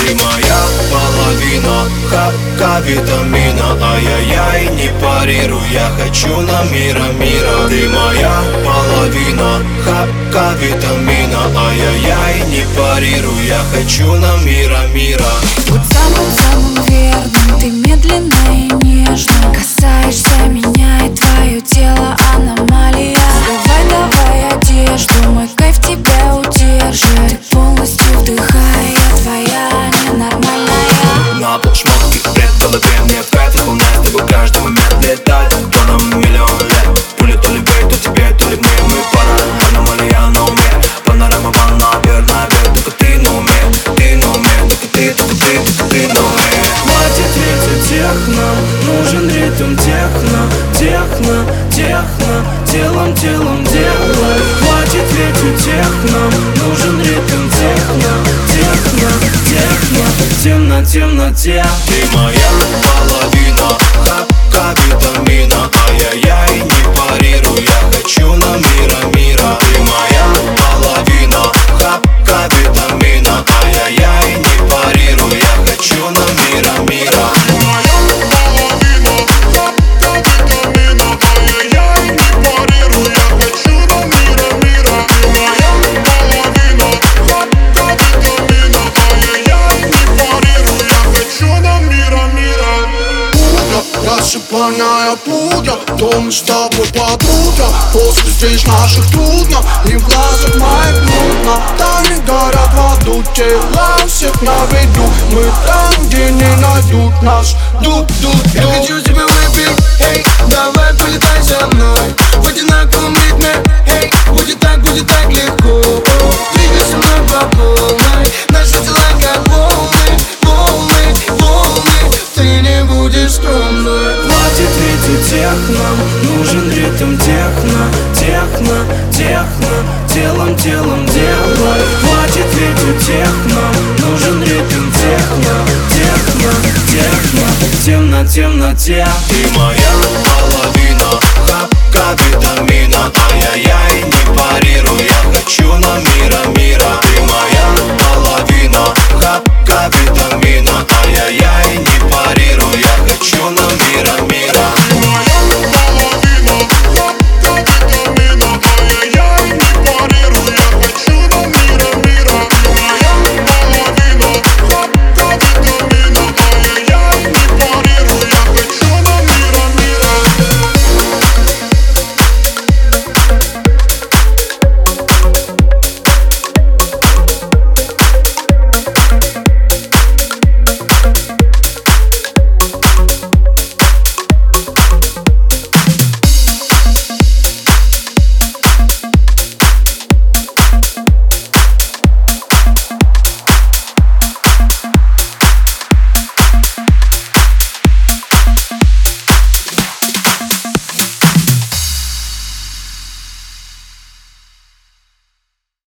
Ты моя половина, хапка витамина. Ай-яй-яй, не парируй, я хочу на мира. Ты моя половина, хапка витамина. Ай-яй-яй, не парируй, я хочу на мира. Будь самым верным, ты медленно и нежно касаешься меня, и твое тело аномалия. Давай одежду, мой кайф тебя удержит. Ты полностью вдыхай, я твоя ненормальная. На пол шмотки, бред в голове, мне в кайф исполнять с тобой каждый момент летать. То нам миллион лет, пуля то ли бей, то тебе, то ли мне. Мы пара, аномалия на уме. Панорама ванна, верная, только ты на уме. Ты на уме, только ты на уме. Хватит ветер техно, нужен ритм техно. Телом делай. Хватит ветер техно, нужен ритм техно. В темноте. Ты моя половина, хапка витамина. Ай-яй-яй, не парируй, я хочу на мира. Ты моя половина, хапка витамина. Ай-яй-яй, не парируй, я хочу на мира. Рассыпанная пудра, то мы с тобой подруга. После встреч наших трудно, и в глазах моих нудно. Тайны горят в аду, тела у всех на виду. Мы там, где не найдут нас. Я хочу тебя выпить, эй, давай полетай со мной в одинаковом ритме, эй, будет так легко. Двигай со мной по полной, наши тела как волны. Ты не будешь скромной. Хватит ветер техно, нужен ритм техно. Телом делай. Хватит ветер техно, нужен ритм техно. В темноте. Ты моя половина, хапка витамина. Ай-яй-яй, не парируй, я хочу на